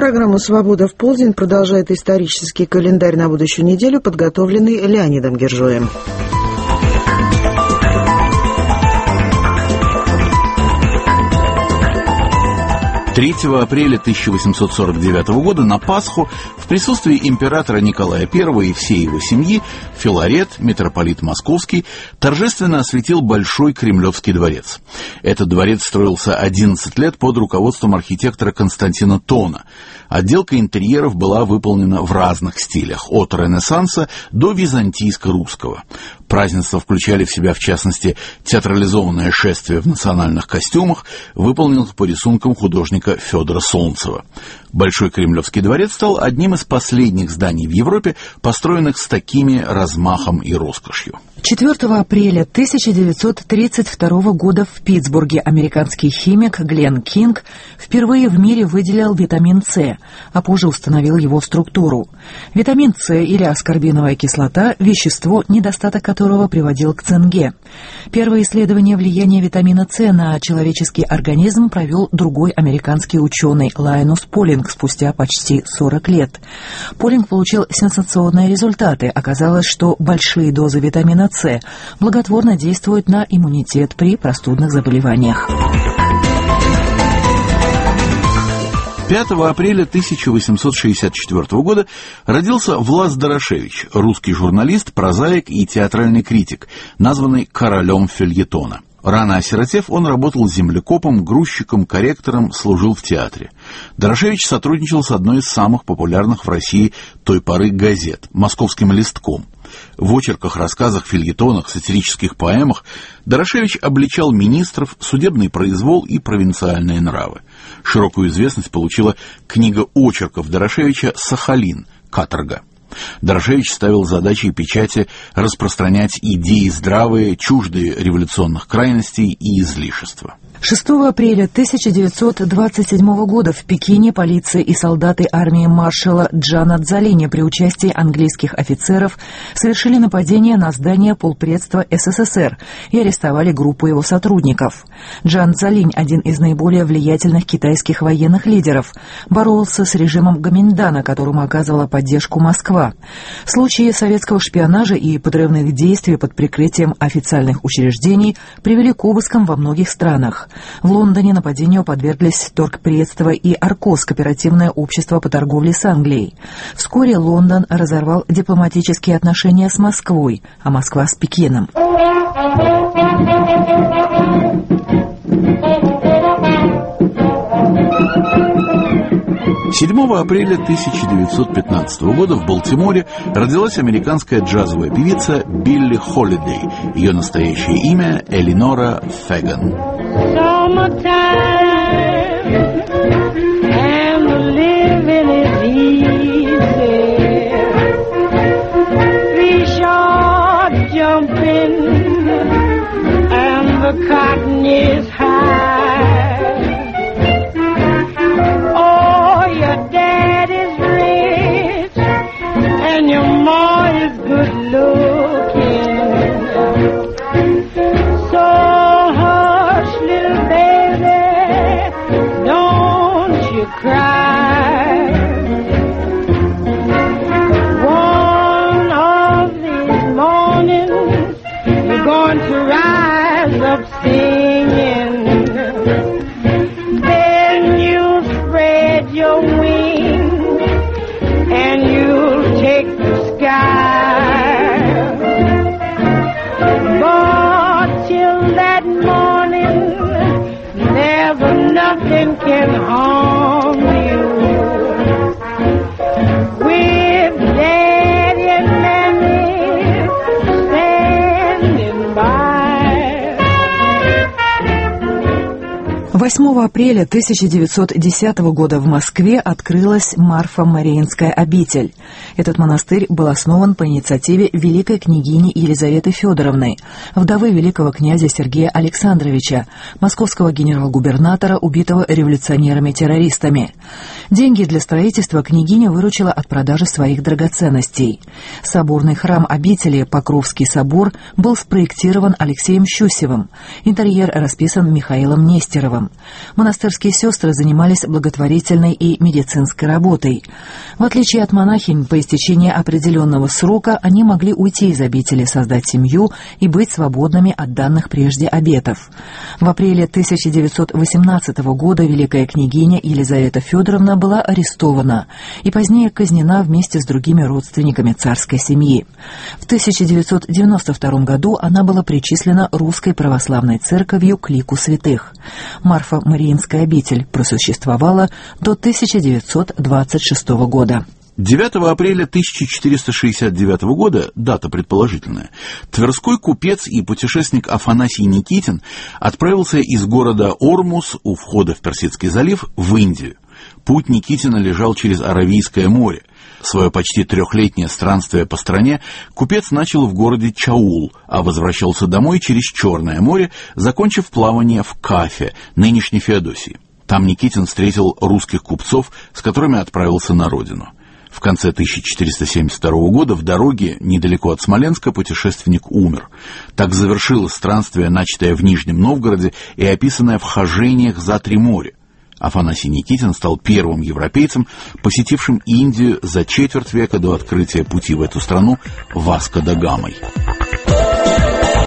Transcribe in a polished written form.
Программу «Свобода в полдень» продолжает исторический календарь на будущую неделю, подготовленный Леонидом Гержоем. 3 апреля 1849 года на Пасху в присутствии императора Николая I и всей его семьи Филарет, митрополит Московский, торжественно осветил Большой Кремлевский дворец. Этот дворец строился 11 лет под руководством архитектора Константина Тона. Отделка интерьеров была выполнена в разных стилях, от Ренессанса до византийско-русского. Празднества включали в себя, в частности, театрализованное шествие в национальных костюмах, выполненных по рисункам художника Федора Солнцева. Большой Кремлевский дворец стал одним из последних зданий в Европе, построенных с такими размахом и роскошью. 4 апреля 1932 года в Питтсбурге американский химик Гленн Кинг впервые в мире выделил витамин С, а позже установил его структуру. Витамин С или аскорбиновая кислота – вещество, недостаток которого приводил к цинге. Первое исследование влияния витамина С на человеческий организм провел другой американский ученый Лайнус Полинг спустя почти 40 лет. Полинг получил сенсационные результаты. Оказалось, что большие дозы витамина С благотворно действуют на иммунитет при простудных заболеваниях. 5 апреля 1864 года родился Влас Дорошевич, русский журналист, прозаик и театральный критик, названный королем фельетона. Рано осиротев, он работал землекопом, грузчиком, корректором, служил в театре. Дорошевич сотрудничал с одной из самых популярных в России той поры газет – «Московским листком». В очерках, рассказах, фельетонах, сатирических поэмах Дорошевич обличал министров, судебный произвол и провинциальные нравы. Широкую известность получила книга очерков Дорошевича «Сахалин. Каторга». Дорошевич ставил задачей печати распространять идеи здравые, чуждые революционных крайностей и излишества. 6 апреля 1927 года в Пекине полиция и солдаты армии маршала Джана Цзалиня при участии английских офицеров совершили нападение на здание полпредства СССР и арестовали группу его сотрудников. Джан Цзалинь, один из наиболее влиятельных китайских военных лидеров, боролся с режимом Гоминдана, которому оказывала поддержку Москва. Случаи советского шпионажа и подрывных действий под прикрытием официальных учреждений привели к обыскам во многих странах. В Лондоне нападению подверглись торгпредство и Аркос, кооперативное общество по торговле с Англией. Вскоре Лондон разорвал дипломатические отношения с Москвой, а Москва с Пекином. 7 апреля 1915 года в Балтиморе родилась американская джазовая певица Билли Холидей. Ее настоящее имя – Элинора Феган. — 8 апреля 1910 года в Москве открылась Марфа-Мариинская обитель. Этот монастырь был основан по инициативе великой княгини Елизаветы Федоровны, вдовы великого князя Сергея Александровича, московского генерал-губернатора, убитого революционерами-террористами. Деньги для строительства княгиня выручила от продажи своих драгоценностей. Соборный храм обители, Покровский собор, был спроектирован Алексеем Щусевым. Интерьер расписан Михаилом Нестеровым. Монастырские сестры занимались благотворительной и медицинской работой. В отличие от монахинь, по истечении определенного срока они могли уйти из обители, создать семью и быть свободными от данных прежде обетов. В апреле 1918 года великая княгиня Елизавета Федоровна была арестована и позднее казнена вместе с другими родственниками царской семьи. В 1992 году она была причислена Русской православной церковью к лику святых. Марфа-Мариинская обитель просуществовала до 1926 года. 9 апреля 1469 года, дата предположительная, тверской купец и путешественник Афанасий Никитин отправился из города Ормус у входа в Персидский залив в Индию. Путь Никитина лежал через Аравийское море. Свое почти трехлетнее странствие по стране купец начал в городе Чаул, а возвращался домой через Черное море, закончив плавание в Кафе, нынешней Феодосии. Там Никитин встретил русских купцов, с которыми отправился на родину. В конце 1472 года в дороге, недалеко от Смоленска, путешественник умер. Так завершилось странствие, начатое в Нижнем Новгороде и описанное в «Хожениях за три моря». Афанасий Никитин стал первым европейцем, посетившим Индию за четверть века до открытия пути в эту страну Васко да Гамой.